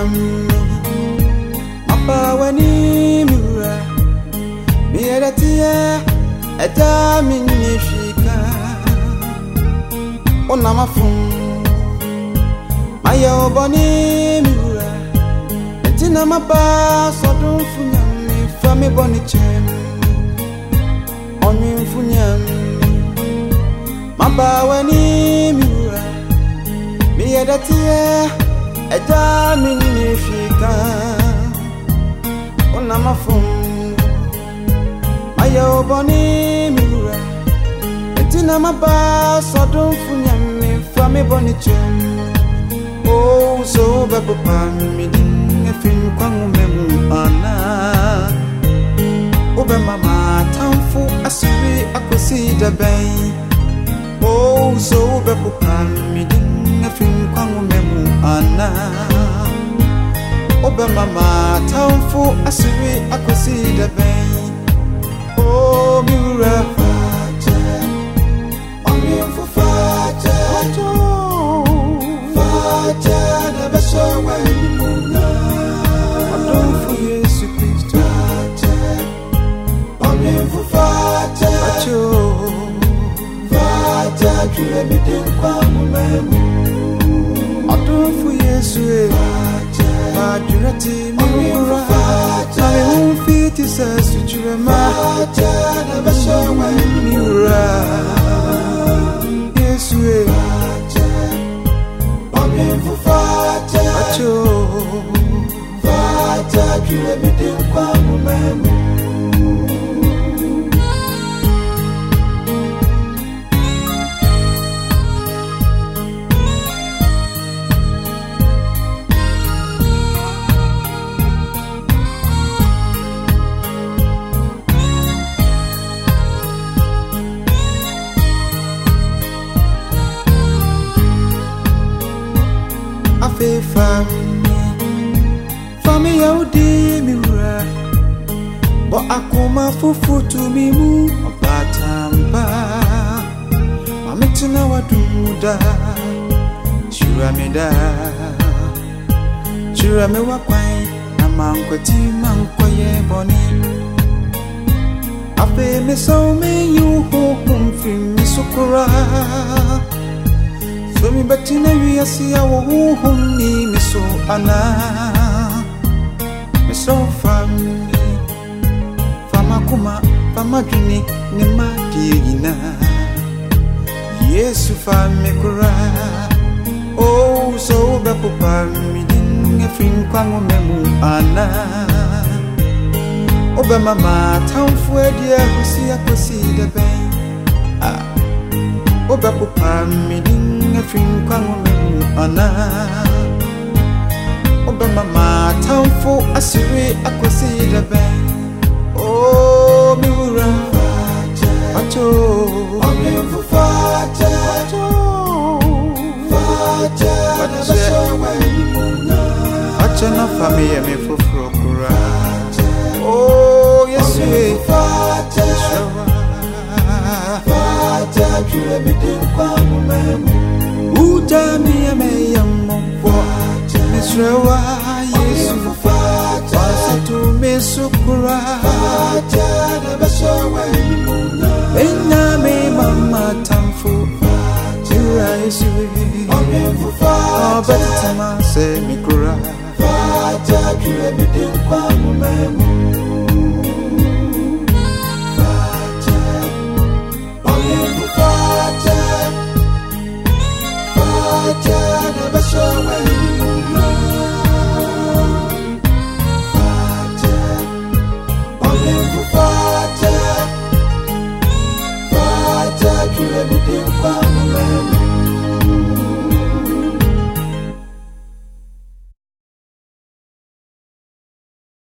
fam Mapa wani mura Mieratia Eta minifika Ona mafum Maya obani mura Entina mapa Sodun funyami Fami boni chem Onyin funyami Mapa wani mura Mieratia Eta minifika Ona mafum Maya obani mura Entina mapa Sodun funyami Fami boni chem Oh, so bebo pami dinge fin kwangu memu ana Obe mama tamfu asiri akosi daben Oh, so bebo pami dinge fin kwangu memu ana Obe mama tamfu asiri akosi daben Oh, miura fate Omienfu fate Fate besho weni muna Adonfu Yesu Kristo Fate Omienfu fate Fate Kule midin kwa mumemu Adonfu Yesu Fate Madurati mura Fate Nami mfiti sasu churema Fate besho weni mura Yesu Fate Omienfu fate Fate Kule midin kwa mumemu Fami yaudi miura Bo akuma fufu tumimu Obatamba Mamitina wadumuda Churamida Churame wakwai Namankweti mankwaye boni Afe meso me yuhu humfri misukura So mi batina wiyasi ya wuhum ni miso ana Miso fami Fama kuma fama duni ni madiyina Yesu fami kura Oh so bepo pami dinge fin kwangu memu ana Obe mama tamfwe diya kusi ya kusi deben Obe po pami dinge fin kwangu memu ana Obe mama tamfu asiri akwasi deben Oh miura Fato Omienfu fate Fate Nebeshe weni muna Fato na fami ya mifufro kura Oh Yesu Fate Fate Kule midin kwa mumemu Udami ya meyamo Misrewa Yesu Fate Wasatu misukura Fate Nebeshe weni muna Ena me mama tamfu Jura Yesu Omienfu Fate Obatama se mikura Fate Kule midin kwa mumemu